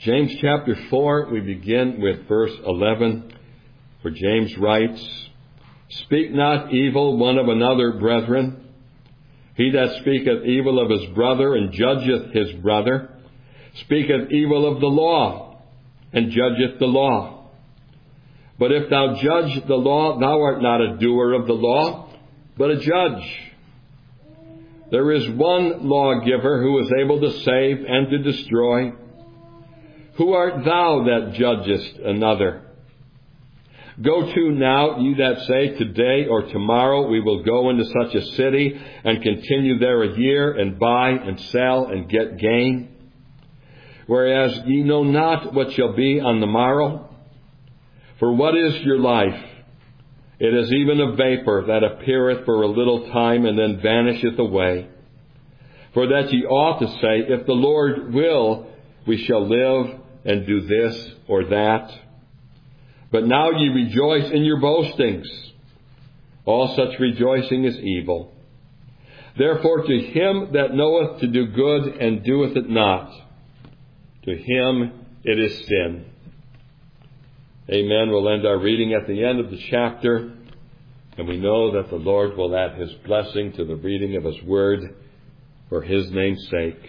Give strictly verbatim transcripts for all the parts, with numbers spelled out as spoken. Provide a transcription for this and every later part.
James chapter four, we begin with verse eleven, where James writes, "Speak not evil one of another, brethren. He that speaketh evil of his brother and judgeth his brother, speaketh evil of the law, and judgeth the law. But if thou judge the law, thou art not a doer of the law, but a judge. There is one lawgiver who is able to save and to destroy. Who art thou that judgest another? Go to now, ye that say, today or tomorrow we will go into such a city and continue there a year and buy and sell and get gain. Whereas ye know not what shall be on the morrow. For what is your life? It is even a vapor that appeareth for a little time and then vanisheth away. For that ye ought to say, if the Lord will, we shall live and do this or that. But now ye rejoice in your boastings. All such rejoicing is evil. Therefore to him that knoweth to do good and doeth it not, to him it is sin." Amen. We'll end our reading at the end of the chapter, and we know that the Lord will add his blessing to the reading of his word for his name's sake.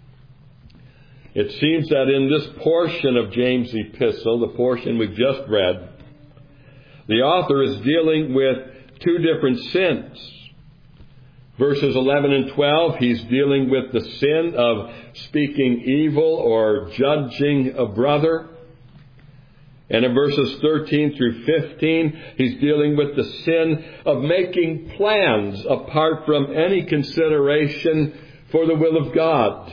It seems that in this portion of James' epistle, the portion we've just read, the author is dealing with two different sins. Verses eleven and twelve, he's dealing with the sin of speaking evil or judging a brother. And in verses thirteen through fifteen, he's dealing with the sin of making plans apart from any consideration for the will of God.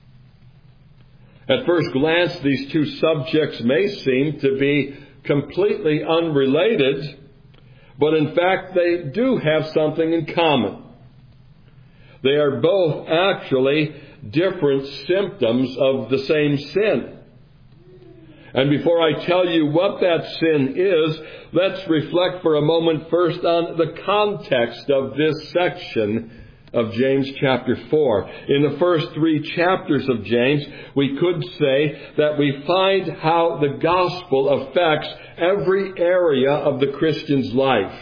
At first glance, these two subjects may seem to be completely unrelated, but in fact they do have something in common. They are both actually different symptoms of the same sin. And before I tell you what that sin is, let's reflect for a moment first on the context of this section of James chapter four. In the first three chapters of James, we could say that we find how the gospel affects every area of the Christian's life.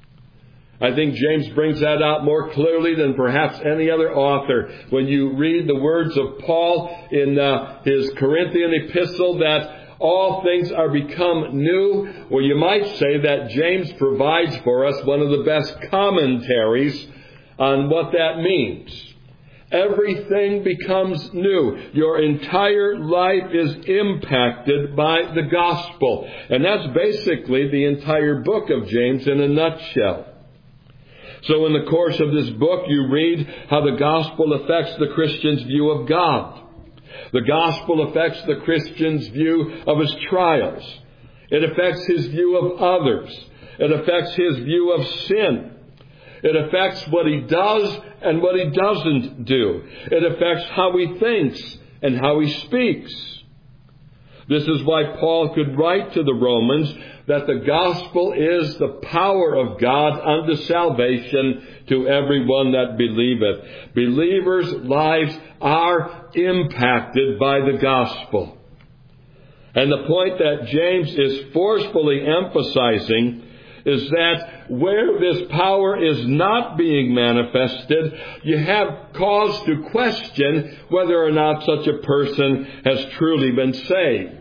I think James brings that out more clearly than perhaps any other author. When you read the words of Paul in uh, his Corinthian epistle that all things are become new, well, you might say that James provides for us one of the best commentaries on what that means. Everything becomes new. Your entire life is impacted by the gospel. And that's basically the entire book of James in a nutshell. So in the course of this book, you read how the gospel affects the Christian's view of God. The gospel affects the Christian's view of his trials. It affects his view of others. It affects his view of sin. It affects what he does and what he doesn't do. It affects how he thinks and how he speaks. This is why Paul could write to the Romans that the gospel is the power of God unto salvation to everyone that believeth. Believers' lives are impacted by the gospel. And the point that James is forcefully emphasizing is that where this power is not being manifested, you have cause to question whether or not such a person has truly been saved.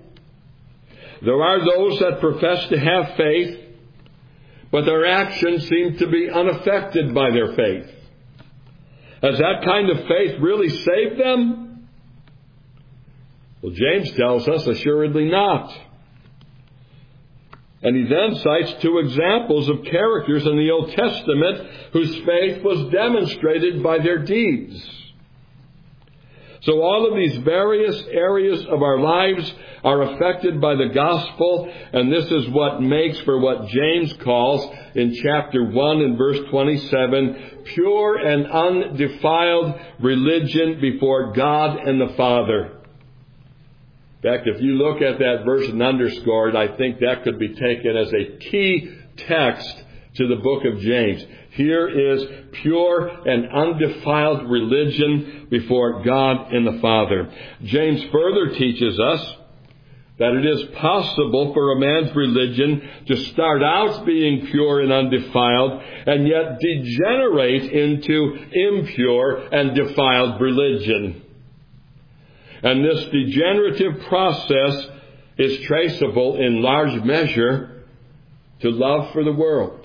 There are those that profess to have faith, but their actions seem to be unaffected by their faith. Has that kind of faith really saved them? Well, James tells us assuredly not. And he then cites two examples of characters in the Old Testament whose faith was demonstrated by their deeds. So all of these various areas of our lives are affected by the gospel, and this is what makes for what James calls in chapter one and verse twenty-seven, pure and undefiled religion before God and the Father. In fact, if you look at that verse and underscore it, I think that could be taken as a key text to the book of James. Here is pure and undefiled religion before God and the Father. James further teaches us that it is possible for a man's religion to start out being pure and undefiled and yet degenerate into impure and defiled religion. And this degenerative process is traceable in large measure to love for the world.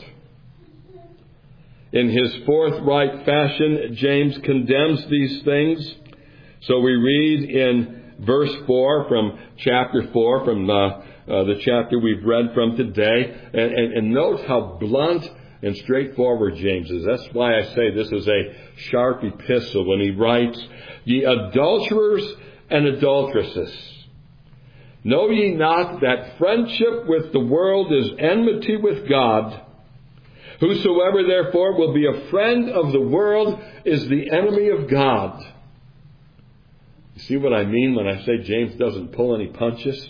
In his forthright fashion, James condemns these things. So we read in verse four from chapter four, from uh, uh, the chapter we've read from today. And, and, and note how blunt and straightforward James is. That's why I say this is a sharp epistle when he writes, "Ye adulterers and adulteresses, know ye not that friendship with the world is enmity with God? Whosoever therefore will be a friend of the world is the enemy of God." You see what I mean when I say James doesn't pull any punches?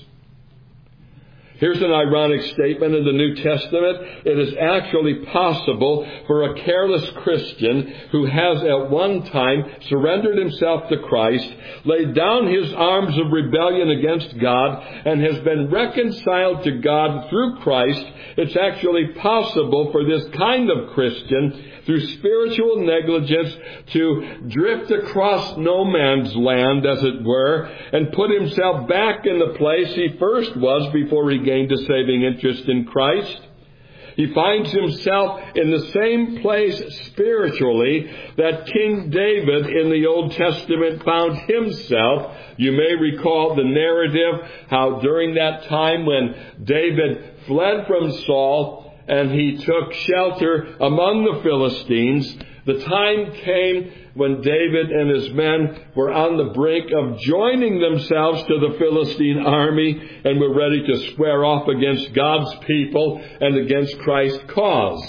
Here's an ironic statement in the New Testament. It is actually possible for a careless Christian who has at one time surrendered himself to Christ, laid down his arms of rebellion against God, and has been reconciled to God through Christ. It's actually possible for this kind of Christian, through spiritual negligence, to drift across no man's land, as it were, and put himself back in the place he first was before he gained a saving interest in Christ. He finds himself in the same place spiritually that King David in the Old Testament found himself. You may recall the narrative, how during that time when David fled from Saul and he took shelter among the Philistines, the time came when David and his men were on the brink of joining themselves to the Philistine army and were ready to square off against God's people and against Christ's cause.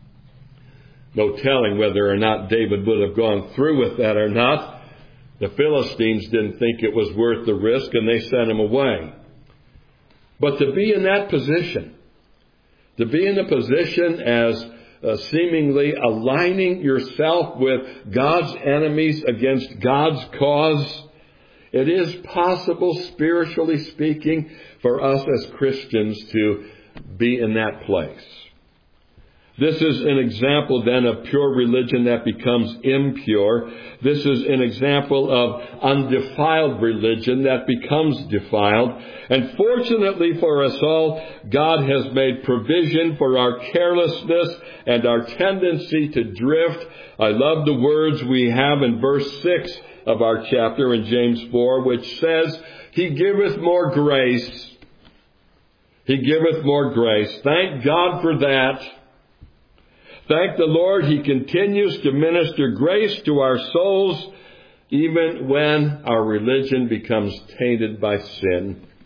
No telling whether or not David would have gone through with that or not. The Philistines didn't think it was worth the risk, and they sent him away. But to be in that position, to be in a position as Uh, seemingly aligning yourself with God's enemies against God's cause, it is possible, spiritually speaking, for us as Christians to be in that place. This is an example then of pure religion that becomes impure. This is an example of undefiled religion that becomes defiled. And fortunately for us all, God has made provision for our carelessness and our tendency to drift. I love the words we have in verse six of our chapter in James four, which says, "He giveth more grace." He giveth more grace. Thank God for that. Thank the Lord, He continues to minister grace to our souls even when our religion becomes tainted by sin.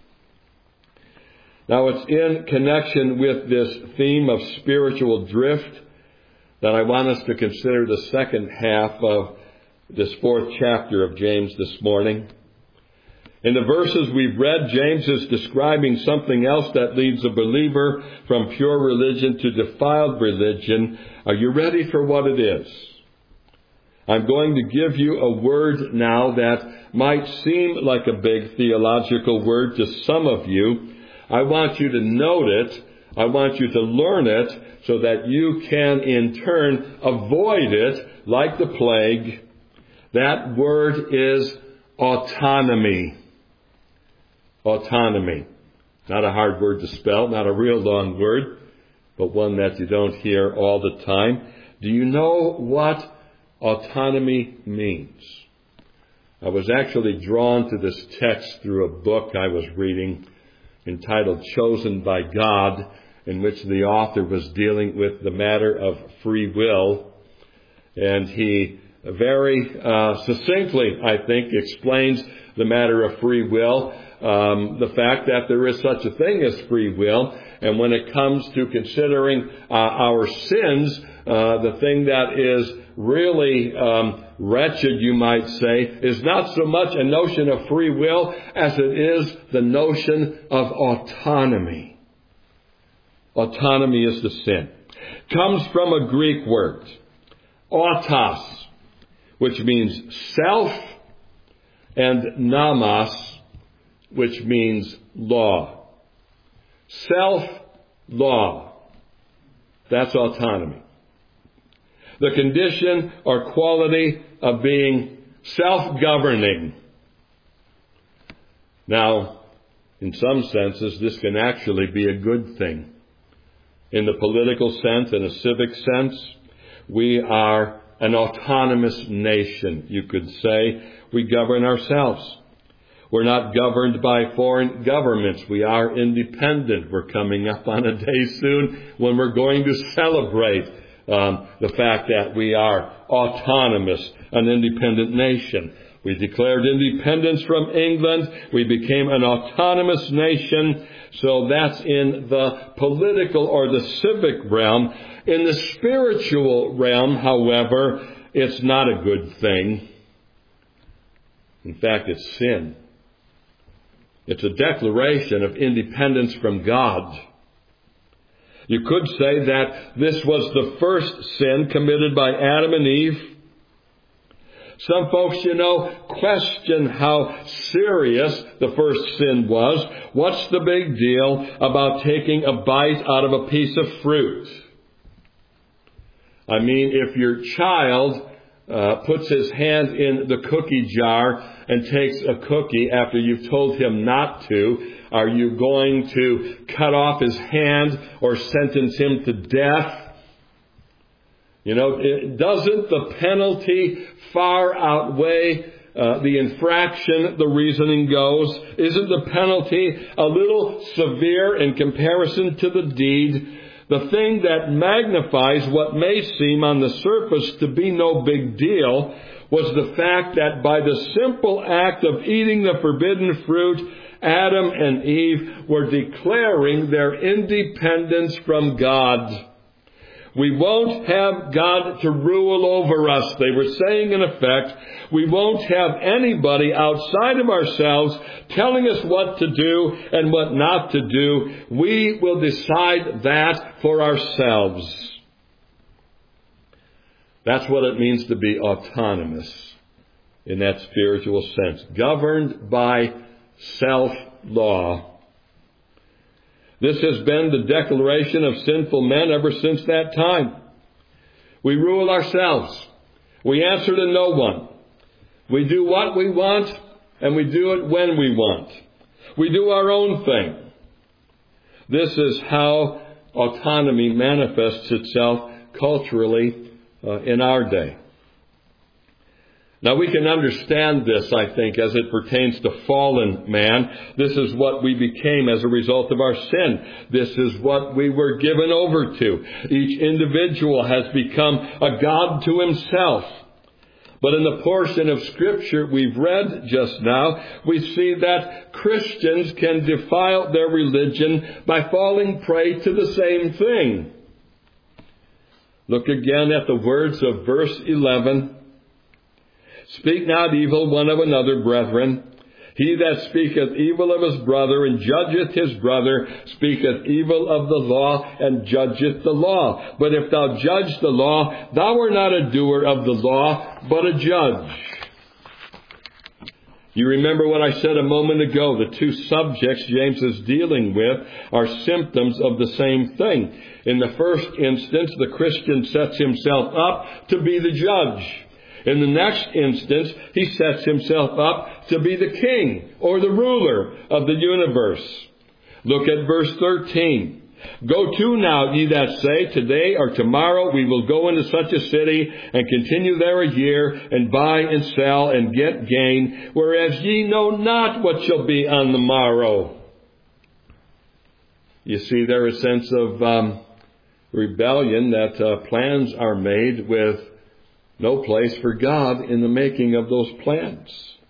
Now, it's in connection with this theme of spiritual drift that I want us to consider the second half of this fourth chapter of James this morning. In the verses we've read, James is describing something else that leads a believer from pure religion to defiled religion. Are you ready for what it is? I'm going to give you a word now that might seem like a big theological word to some of you. I want you to note it. I want you to learn it so that you can in turn avoid it like the plague. That word is autonomy. Autonomy. Not a hard word to spell, not a real long word, but one that you don't hear all the time. Do you know what autonomy means? I was actually drawn to this text through a book I was reading entitled Chosen by God, in which the author was dealing with the matter of free will. And he very uh, succinctly, I think, explains the matter of free will. Um, the fact that there is such a thing as free will, and when it comes to considering uh, our sins, uh, the thing that is really um, wretched, you might say, is not so much a notion of free will as it is the notion of autonomy. Autonomy is the sin. comes from a Greek word, autos, which means self, and nomos, which means law. Self-law. That's autonomy. The condition or quality of being self-governing. Now, in some senses, this can actually be a good thing. In the political sense, in a civic sense, we are an autonomous nation, you could say. We govern ourselves. We're not governed by foreign governments. We are independent. We're coming up on a day soon when we're going to celebrate um, the fact that we are autonomous, an independent nation. We declared independence from England. We became an autonomous nation. So that's in the political or the civic realm. In the spiritual realm, however, it's not a good thing. In fact, it's sin. It's a declaration of independence from God. You could say that this was the first sin committed by Adam and Eve. Some folks, you know, question how serious the first sin was. What's the big deal about taking a bite out of a piece of fruit? I mean, if your child uh, puts his hand in the cookie jar and takes a cookie after you've told him not to, are you going to cut off his hand or sentence him to death? You know, it, doesn't the penalty far outweigh uh, the infraction, the reasoning goes? Isn't the penalty a little severe in comparison to the deed? The thing that magnifies what may seem on the surface to be no big deal was the fact that by the simple act of eating the forbidden fruit, Adam and Eve were declaring their independence from God. We won't have God to rule over us. They were saying, in effect, we won't have anybody outside of ourselves telling us what to do and what not to do. We will decide that for ourselves. That's what it means to be autonomous in that spiritual sense, governed by self-law. This has been the declaration of sinful men ever since that time. We rule ourselves. We answer to no one. We do what we want, and we do it when we want. We do our own thing. This is how autonomy manifests itself culturally uh, in our day. Now, we can understand this, I think, as it pertains to fallen man. This is what we became as a result of our sin. This is what we were given over to. Each individual has become a god to himself. But in the portion of Scripture we've read just now, we see that Christians can defile their religion by falling prey to the same thing. Look again at the words of verse eleven. Speak not evil one of another, brethren. He that speaketh evil of his brother and judgeth his brother speaketh evil of the law and judgeth the law. But if thou judge the law, thou art not a doer of the law, but a judge. You remember what I said a moment ago. The two subjects James is dealing with are symptoms of the same thing. In the first instance, the Christian sets himself up to be the judge. In the next instance, he sets himself up to be the king or the ruler of the universe. Look at verse thirteen. Go to now, ye that say, today or tomorrow we will go into such a city and continue there a year and buy and sell and get gain, whereas ye know not what shall be on the morrow. You see there a sense of um, rebellion that uh, plans are made with no place for God in the making of those plans.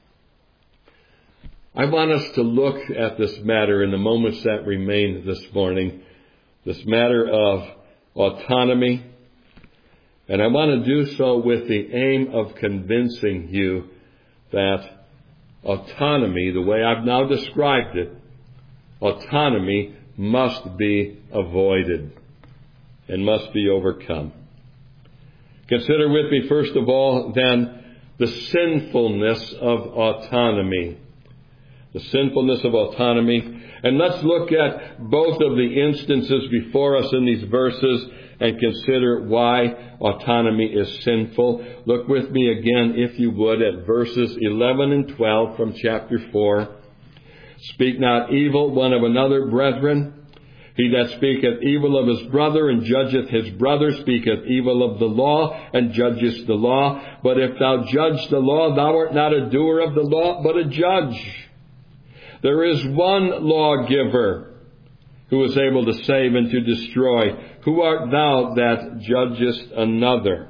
I want us to look at this matter in the moments that remain this morning, this matter of autonomy, and I want to do so with the aim of convincing you that autonomy, the way I've now described it, autonomy must be avoided. and must be overcome. Consider with me, first of all, then, the sinfulness of autonomy. The sinfulness of autonomy. And let's look at both of the instances before us in these verses and consider why autonomy is sinful. Look with me again, if you would, at verses eleven and twelve from chapter four. Speak not evil one of another, brethren. He that speaketh evil of his brother and judgeth his brother speaketh evil of the law and judgeth the law. But if thou judge the law, thou art not a doer of the law, but a judge. There is one lawgiver who is able to save and to destroy. Who art thou that judgest another?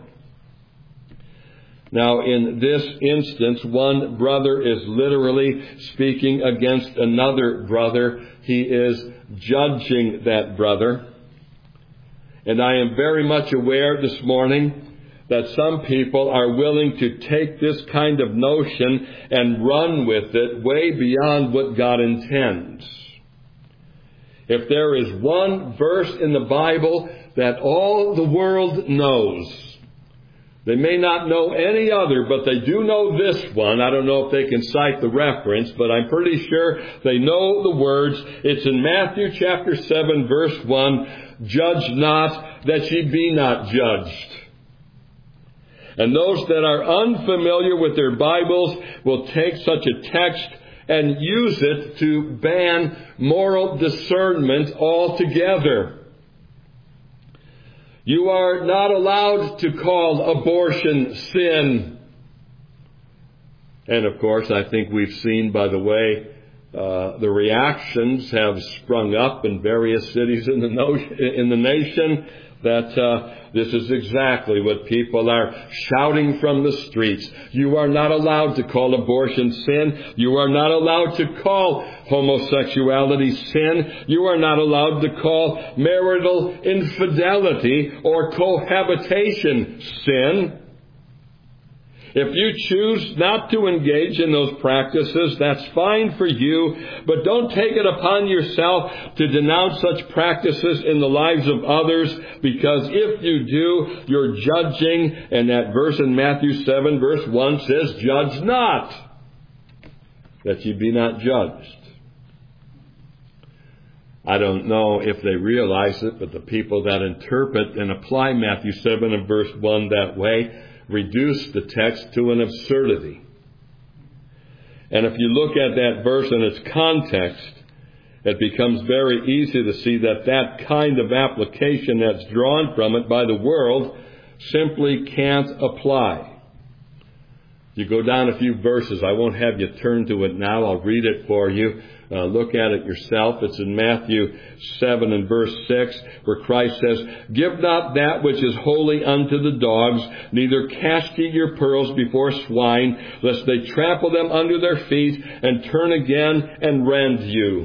Now, in this instance, one brother is literally speaking against another brother. He is judging that brother. And I am very much aware this morning that some people are willing to take this kind of notion and run with it way beyond what God intends. If there is one verse in the Bible that all the world knows, they may not know any other, but they do know this one. I don't know if they can cite the reference, but I'm pretty sure they know the words. It's in Matthew chapter seven, verse one, "Judge not, that ye be not judged." And those that are unfamiliar with their Bibles will take such a text and use it to ban moral discernment altogether. You are not allowed to call abortion sin. And of course, I think we've seen by the way uh, the reactions have sprung up in various cities in the, no- in the nation that uh, this is exactly what people are shouting from the streets. You are not allowed to call abortion sin. You are not allowed to call homosexuality sin. You are not allowed to call marital infidelity or cohabitation sin. If you choose not to engage in those practices, that's fine for you, but don't take it upon yourself to denounce such practices in the lives of others, because if you do, you're judging, and that verse in Matthew seven, verse one says, "Judge not, that ye be not judged." I don't know if they realize it, but the people that interpret and apply Matthew seven and verse one that way reduce the text to an absurdity. And if you look at that verse in its context, it becomes very easy to see that that kind of application that's drawn from it by the world simply can't apply. You go down a few verses. I won't have you turn to it now. I'll read it for you. Uh, look at it yourself. It's in Matthew seven and verse six, where Christ says, "Give not that which is holy unto the dogs, neither cast ye your pearls before swine, lest they trample them under their feet, and turn again and rend you."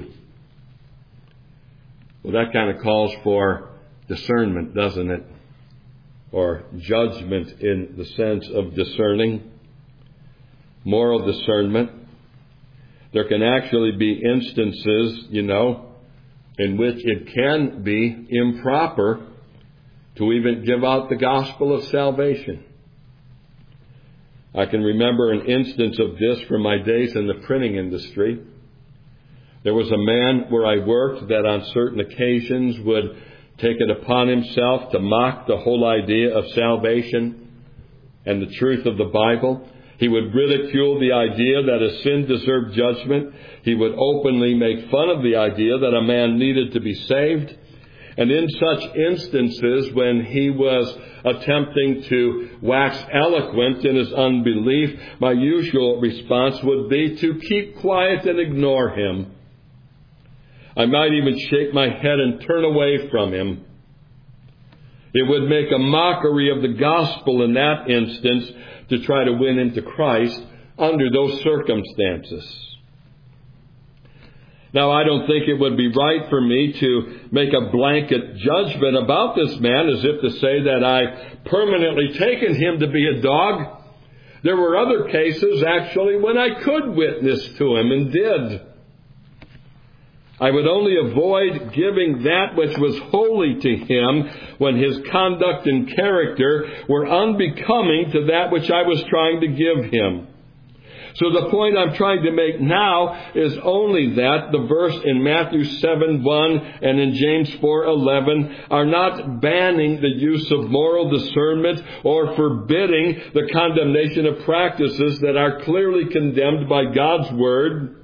Well, that kind of calls for discernment, doesn't it? Or judgment in the sense of discerning. Moral discernment. There can actually be instances, you know, in which it can be improper to even give out the gospel of salvation. I can remember an instance of this from my days in the printing industry. There was a man where I worked that on certain occasions would take it upon himself to mock the whole idea of salvation and the truth of the Bible. He would ridicule the idea that a sin deserved judgment. He would openly make fun of the idea that a man needed to be saved. And in such instances, when he was attempting to wax eloquent in his unbelief, my usual response would be to keep quiet and ignore him. I might even shake my head and turn away from him. It would make a mockery of the gospel in that instance to try to win him to Christ under those circumstances. Now, I don't think it would be right for me to make a blanket judgment about this man as if to say that I've permanently taken him to be a dog. There were other cases, actually, when I could witness to him and did. I would only avoid giving that which was holy to him when his conduct and character were unbecoming to that which I was trying to give him. So the point I'm trying to make now is only that the verse in Matthew seven one and in James four eleven are not banning the use of moral discernment or forbidding the condemnation of practices that are clearly condemned by God's Word.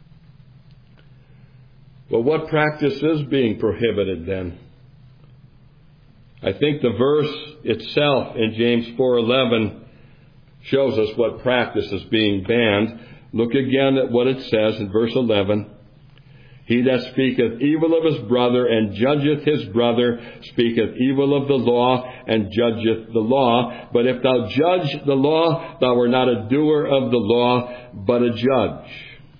Well, what practice is being prohibited then? I think the verse itself in James four eleven shows us what practice is being banned. Look again at what it says in verse eleven. He that speaketh evil of his brother and judgeth his brother speaketh evil of the law and judgeth the law. But if thou judge the law, thou art not a doer of the law, but a judge.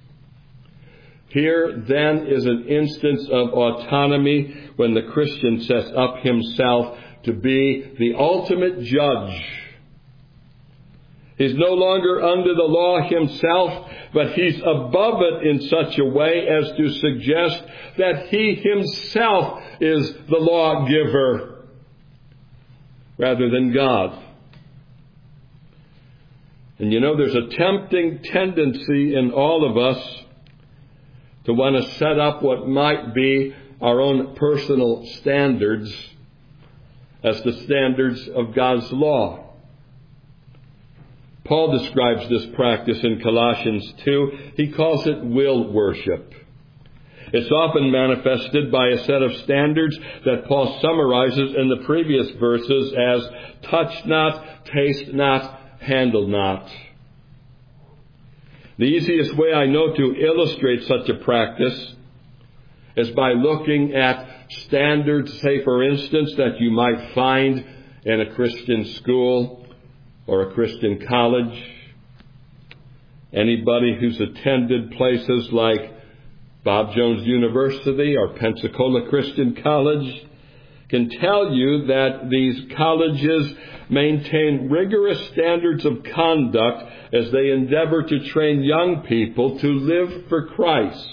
Here, then, is an instance of autonomy when the Christian sets up himself to be the ultimate judge. He's no longer under the law himself, but he's above it in such a way as to suggest that he himself is the lawgiver rather than God. And you know, there's a tempting tendency in all of us to want to set up what might be our own personal standards as the standards of God's law. Paul describes this practice in Colossians two. He calls it will worship. It's often manifested by a set of standards that Paul summarizes in the previous verses as touch not, taste not, handle not. The easiest way I know to illustrate such a practice is by looking at standards, say for instance, that you might find in a Christian school or a Christian college. Anybody who's attended places like Bob Jones University or Pensacola Christian College can tell you that these colleges maintain rigorous standards of conduct as they endeavor to train young people to live for Christ.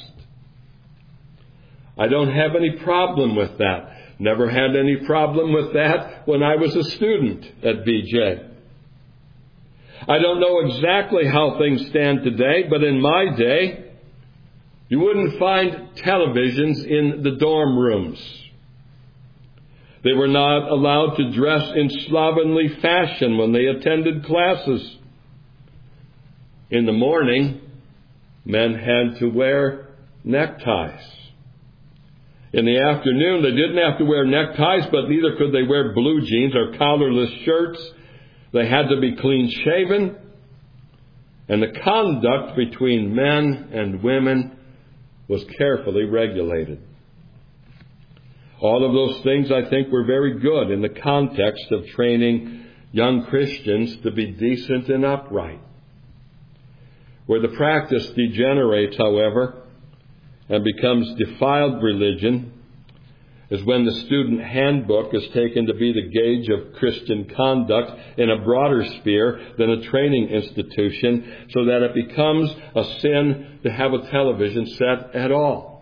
I don't have any problem with that. Never had any problem with that when I was a student at B J. I don't know exactly how things stand today, but in my day, you wouldn't find televisions in the dorm rooms. They were not allowed to dress in slovenly fashion when they attended classes. In the morning, men had to wear neckties. In the afternoon, they didn't have to wear neckties, but neither could they wear blue jeans or collarless shirts. They had to be clean shaven. And the conduct between men and women was carefully regulated. All of those things, I think, were very good in the context of training young Christians to be decent and upright. Where the practice degenerates, however, and becomes defiled religion is when the student handbook is taken to be the gauge of Christian conduct in a broader sphere than a training institution, so that it becomes a sin to have a television set at all.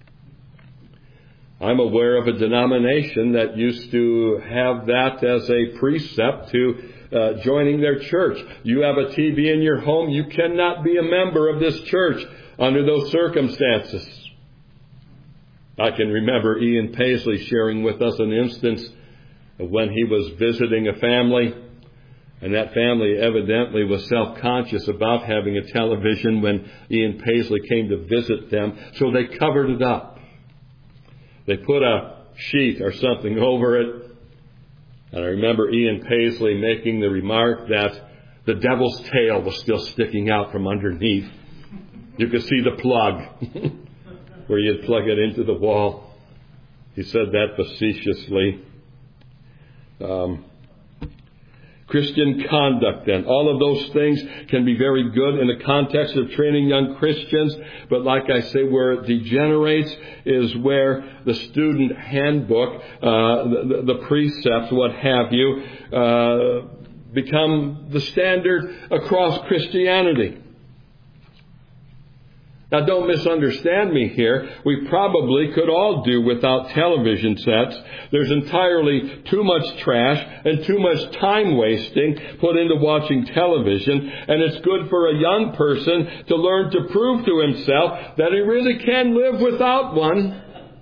I'm aware of a denomination that used to have that as a precept to uh, joining their church. You have a T V in your home, you cannot be a member of this church under those circumstances. I can remember Ian Paisley sharing with us an instance of when he was visiting a family, and that family evidently was self-conscious about having a television when Ian Paisley came to visit them, so they covered it up. They put a sheet or something over it, and I remember Ian Paisley making the remark that the devil's tail was still sticking out from underneath. You could see the plug where you'd plug it into the wall. He said that facetiously. Um, Christian conduct, then. All of those things can be very good in the context of training young Christians, but like I say, where it degenerates is where the student handbook, uh, the, the precepts, what have you, uh, become the standard across Christianity. Now, don't misunderstand me here. We probably could all do without television sets. There's entirely too much trash and too much time wasting put into watching television, and it's good for a young person to learn to prove to himself that he really can live without one.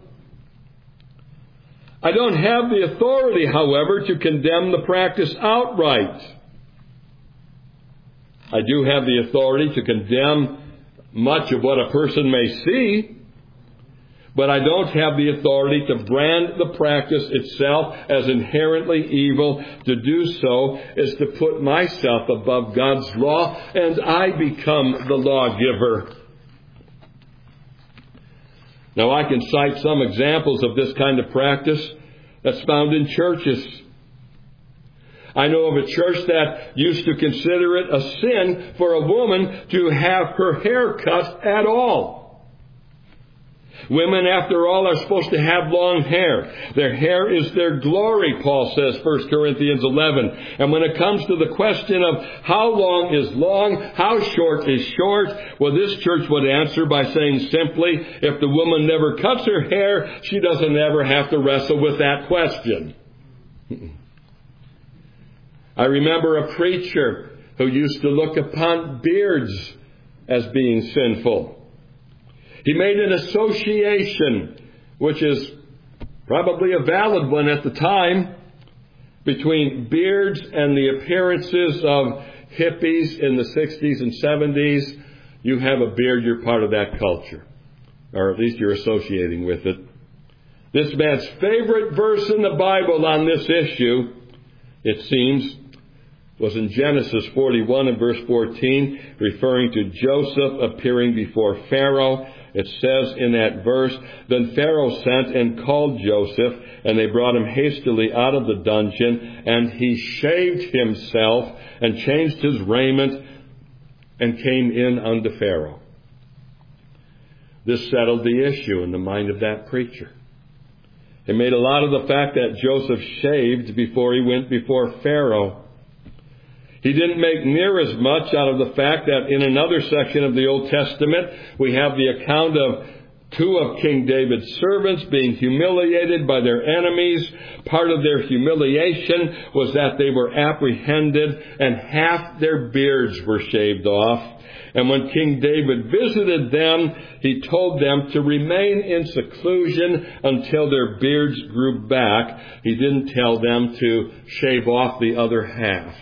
I don't have the authority, however, to condemn the practice outright. I do have the authority to condemn much of what a person may see, but I don't have the authority to brand the practice itself as inherently evil. To do so is to put myself above God's law, and I become the lawgiver. Now, I can cite some examples of this kind of practice that's found in churches. I know of a church that used to consider it a sin for a woman to have her hair cut at all. Women, after all, are supposed to have long hair. Their hair is their glory, Paul says, First Corinthians eleven. And when it comes to the question of how long is long, how short is short, well, this church would answer by saying simply, if the woman never cuts her hair, she doesn't ever have to wrestle with that question. I remember a preacher who used to look upon beards as being sinful. He made an association, which is probably a valid one at the time, between beards and the appearances of hippies in the sixties and seventies. You have a beard, you're part of that culture, or at least you're associating with it. This man's favorite verse in the Bible on this issue, it seems, was in Genesis forty-one and verse fourteen, referring to Joseph appearing before Pharaoh. It says in that verse, then Pharaoh sent and called Joseph, and they brought him hastily out of the dungeon, and he shaved himself and changed his raiment and came in unto Pharaoh. This settled the issue in the mind of that preacher. It made a lot of the fact that Joseph shaved before he went before Pharaoh. He didn't make near as much out of the fact that in another section of the Old Testament, we have the account of two of King David's servants being humiliated by their enemies. Part of their humiliation was that they were apprehended and half their beards were shaved off. And when King David visited them, he told them to remain in seclusion until their beards grew back. He didn't tell them to shave off the other half.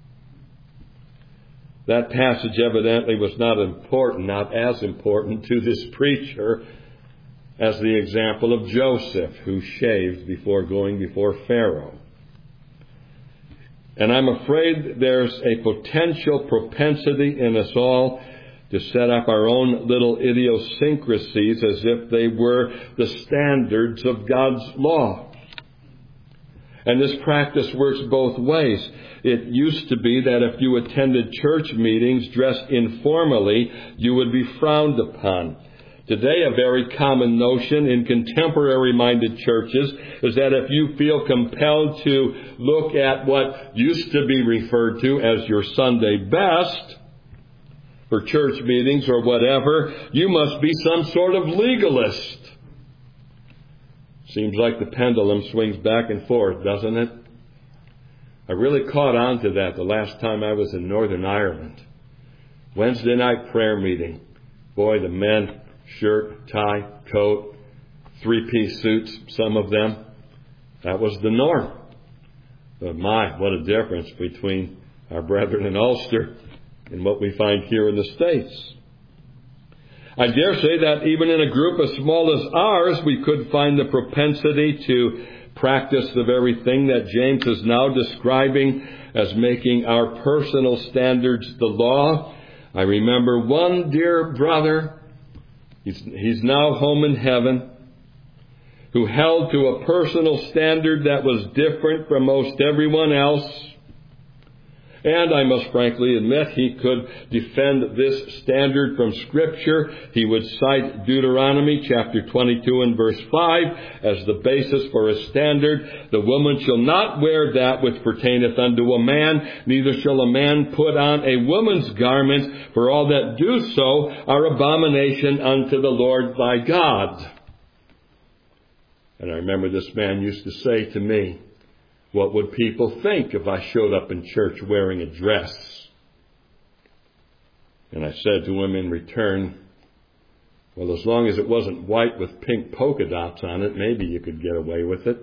That passage evidently was not important, not as important to this preacher as the example of Joseph, who shaved before going before Pharaoh. And I'm afraid there's a potential propensity in us all to set up our own little idiosyncrasies as if they were the standards of God's law. And this practice works both ways. It used to be that if you attended church meetings dressed informally, you would be frowned upon. Today, a very common notion in contemporary-minded churches is that if you feel compelled to look at what used to be referred to as your Sunday best for church meetings or whatever, you must be some sort of legalist. Seems like the pendulum swings back and forth, doesn't it? I really caught on to that the last time I was in Northern Ireland. Wednesday night prayer meeting. Boy, the men, shirt, tie, coat, three-piece suits, some of them. That was the norm. But my, what a difference between our brethren in Ulster and what we find here in the States. I dare say that even in a group as small as ours, we could find the propensity to practice the very thing that James is now describing as making our personal standards the law. I remember one dear brother, he's, he's now home in heaven, who held to a personal standard that was different from most everyone else. And I must frankly admit he could defend this standard from Scripture. He would cite Deuteronomy chapter twenty-two and verse five as the basis for a standard. The woman shall not wear that which pertaineth unto a man, neither shall a man put on a woman's garment, for all that do so are abomination unto the Lord thy God. And I remember this man used to say to me, what would people think if I showed up in church wearing a dress? And I said to him in return, well, as long as it wasn't white with pink polka dots on it, maybe you could get away with it.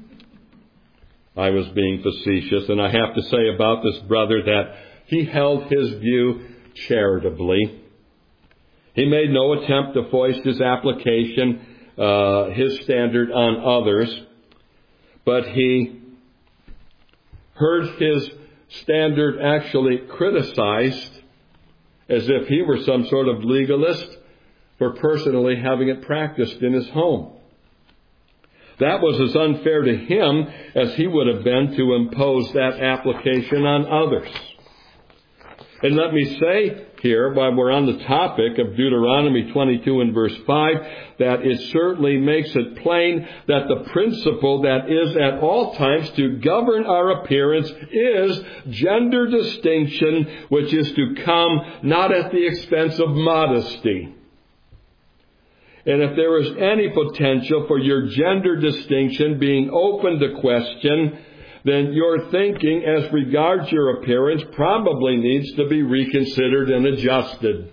I was being facetious, and I have to say about this brother that he held his view charitably. He made no attempt to foist his application, uh, his standard on others, but he heard his standard actually criticized as if he were some sort of legalist for personally having it practiced in his home. That was as unfair to him as he would have been to impose that application on others. And let me say here, while we're on the topic of Deuteronomy twenty-two and verse five, that it certainly makes it plain that the principle that is at all times to govern our appearance is gender distinction, which is to come not at the expense of modesty. And if there is any potential for your gender distinction being open to question, then your thinking as regards your appearance probably needs to be reconsidered and adjusted.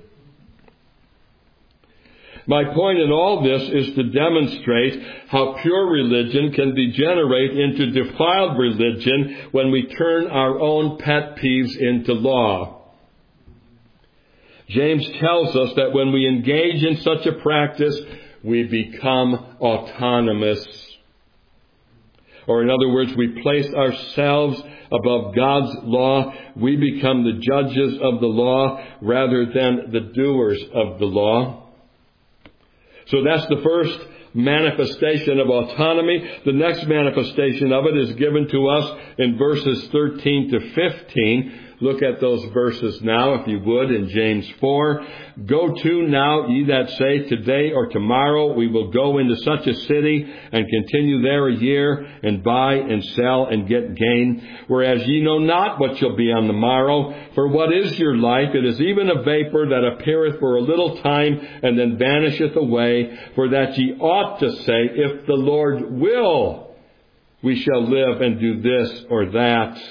My point in all this is to demonstrate how pure religion can degenerate into defiled religion when we turn our own pet peeves into law. James tells us that when we engage in such a practice, we become autonomous. Or in other words, we place ourselves above God's law. We become the judges of the law rather than the doers of the law. So that's the first manifestation of autonomy. The next manifestation of it is given to us in verses thirteen to fifteen. Look at those verses now, if you would, in James four. Go to now, ye that say, today or tomorrow we will go into such a city and continue there a year and buy and sell and get gain. Whereas ye know not what shall be on the morrow. For what is your life? It is even a vapor that appeareth for a little time and then vanisheth away. For that ye ought to say, if the Lord will, we shall live and do this or that.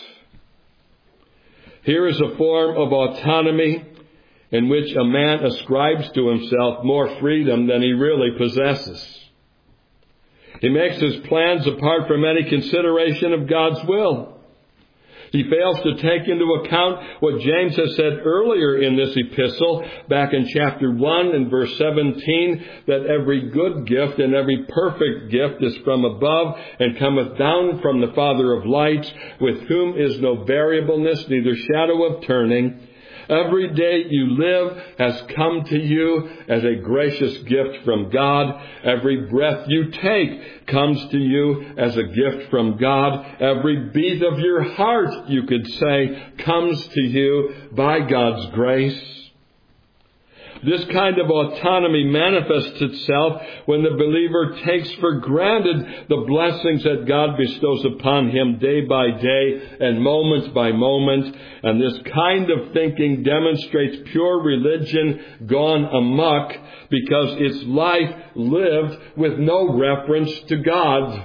Here is a form of autonomy in which a man ascribes to himself more freedom than he really possesses. He makes his plans apart from any consideration of God's will. He fails to take into account what James has said earlier in this epistle, back in chapter one and verse seventeen, that every good gift and every perfect gift is from above and cometh down from the Father of lights, with whom is no variableness, neither shadow of turning. Every day you live has come to you as a gracious gift from God. Every breath you take comes to you as a gift from God. Every beat of your heart, you could say, comes to you by God's grace. This kind of autonomy manifests itself when the believer takes for granted the blessings that God bestows upon him day by day and moment by moment. And this kind of thinking demonstrates pure religion gone amok because it's life lived with no reference to God.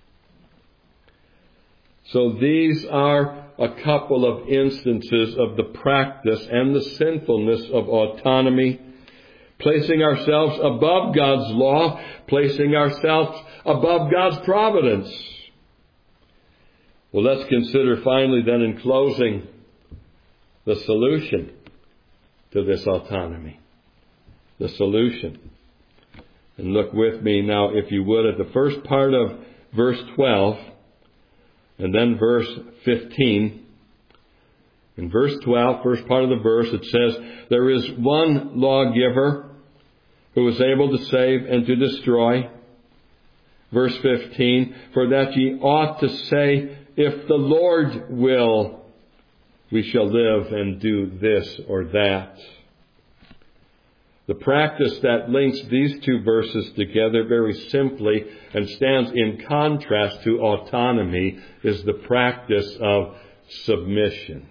So these are a couple of instances of the practice and the sinfulness of autonomy, placing ourselves above God's law, placing ourselves above God's providence. Well, let's consider finally then in closing the solution to this autonomy. The solution. And look with me now, if you would, at the first part of verse twelve. And then verse fifteen. In verse twelve, first part of the verse, it says, there is one lawgiver who is able to save and to destroy. Verse fifteen, for that ye ought to say, if the Lord will, we shall live and do this or that. The practice that links these two verses together very simply and stands in contrast to autonomy is the practice of submission.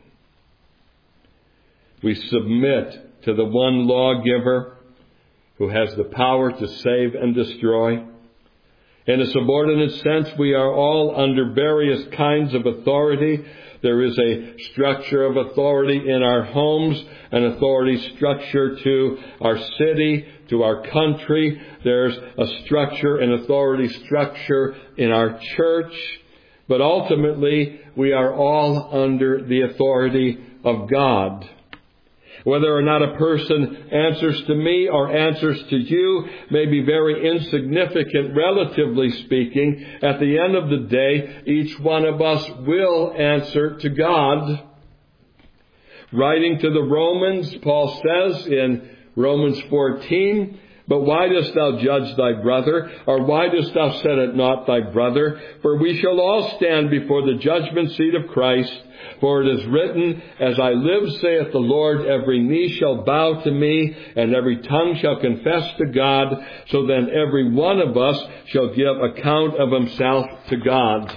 We submit to the one lawgiver who has the power to save and destroy. In a subordinate sense, we are all under various kinds of authority. There is a structure of authority in our homes, an authority structure to our city, to our country. There's a structure, an authority structure in our church. But ultimately, we are all under the authority of God. Whether or not a person answers to me or answers to you may be very insignificant, relatively speaking. At the end of the day, each one of us will answer to God. Writing to the Romans, Paul says in Romans fourteen, "But why dost thou judge thy brother? Or why dost thou set at naught thy brother? For we shall all stand before the judgment seat of Christ. For it is written, As I live, saith the Lord, every knee shall bow to me, and every tongue shall confess to God. So then every one of us shall give account of himself to God."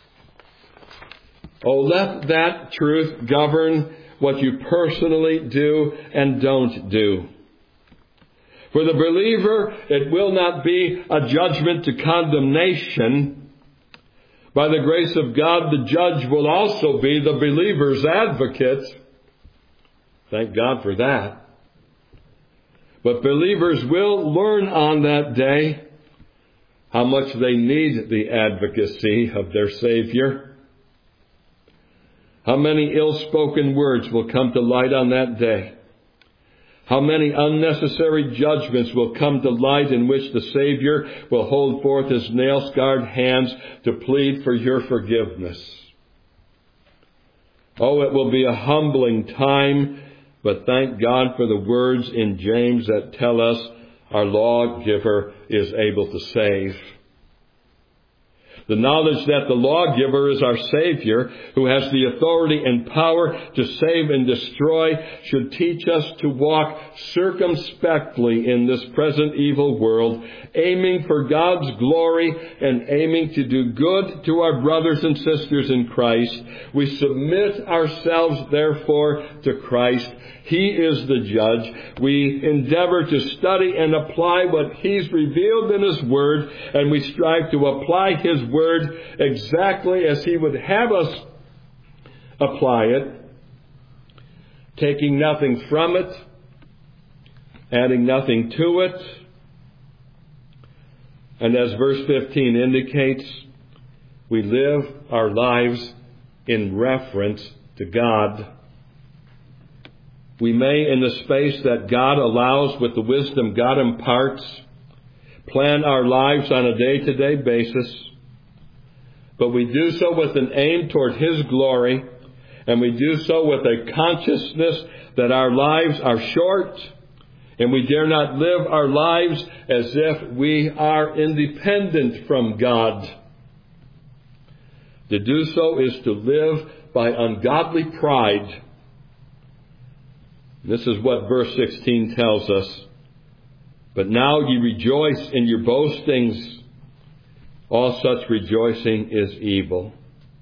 Oh, let that truth govern what you personally do and don't do. For the believer, it will not be a judgment to condemnation. By the grace of God, the judge will also be the believer's advocate. Thank God for that. But believers will learn on that day how much they need the advocacy of their Savior. How many ill-spoken words will come to light on that day. How many unnecessary judgments will come to light in which the Savior will hold forth his nail-scarred hands to plead for your forgiveness. Oh, it will be a humbling time, but thank God for the words in James that tell us our lawgiver is able to save. The knowledge that the lawgiver is our Savior, who has the authority and power to save and destroy, should teach us to walk circumspectly in this present evil world, aiming for God's glory and aiming to do good to our brothers and sisters in Christ. We submit ourselves, therefore, to Christ. He is the judge. We endeavor to study and apply what He's revealed in His Word, and we strive to apply His Word exactly as He would have us apply it, taking nothing from it, adding nothing to it. And as verse fifteen indicates, we live our lives in reference to God. We may, in the space that God allows with the wisdom God imparts, plan our lives on a day-to-day basis, but we do so with an aim toward His glory, and we do so with a consciousness that our lives are short, and we dare not live our lives as if we are independent from God. To do so is to live by ungodly pride. This is what verse sixteen tells us. But now ye rejoice in your boastings. All such rejoicing is evil.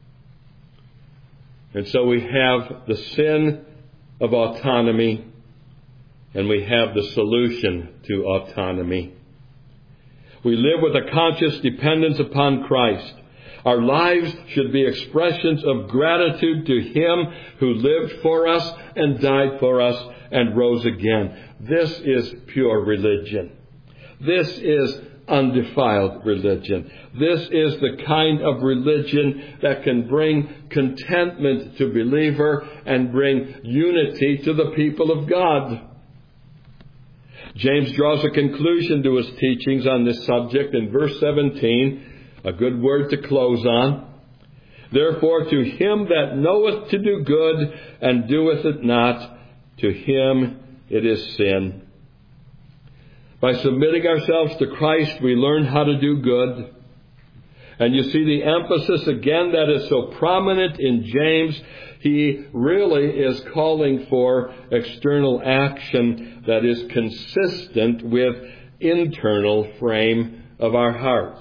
And so we have the sin of autonomy, and we have the solution to autonomy. We live with a conscious dependence upon Christ. Our lives should be expressions of gratitude to Him who lived for us and died for us and rose again. This is pure religion. This is undefiled religion. This is the kind of religion that can bring contentment to believer and bring unity to the people of God. James draws a conclusion to his teachings on this subject in verse seventeen. A good word to close on. Therefore, to him that knoweth to do good and doeth it not, to him it is sin. By submitting ourselves to Christ, we learn how to do good. And you see the emphasis again that is so prominent in James. He really is calling for external action that is consistent with internal frame of our hearts.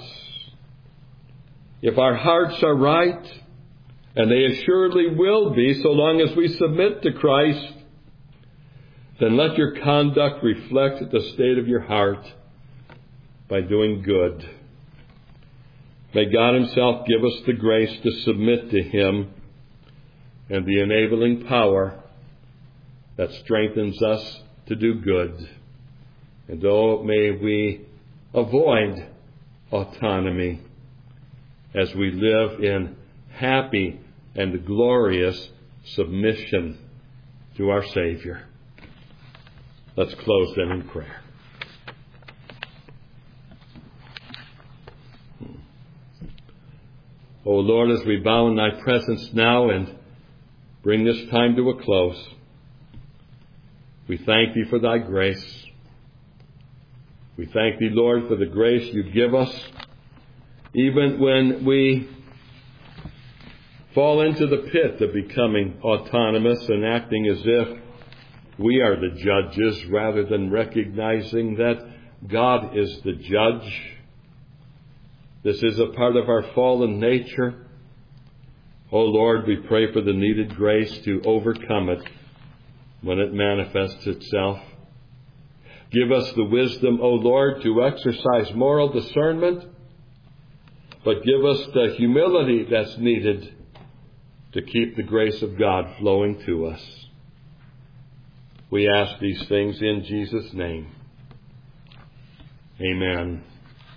If our hearts are right, and they assuredly will be so long as we submit to Christ, then let your conduct reflect the state of your heart by doing good. May God Himself give us the grace to submit to Him and the enabling power that strengthens us to do good. And oh, may we avoid autonomy as we live in happy and glorious submission to our Savior. Let's close then in prayer. O Lord, as we bow in Thy presence now and bring this time to a close, we thank Thee for Thy grace. We thank Thee, Lord, for the grace You give us, even when we fall into the pit of becoming autonomous and acting as if we are the judges rather than recognizing that God is the judge. This is a part of our fallen nature. Oh Lord, we pray for the needed grace to overcome it when it manifests itself. Give us the wisdom, O Lord, to exercise moral discernment, but give us the humility that's needed to keep the grace of God flowing to us. We ask these things in Jesus' name. Amen.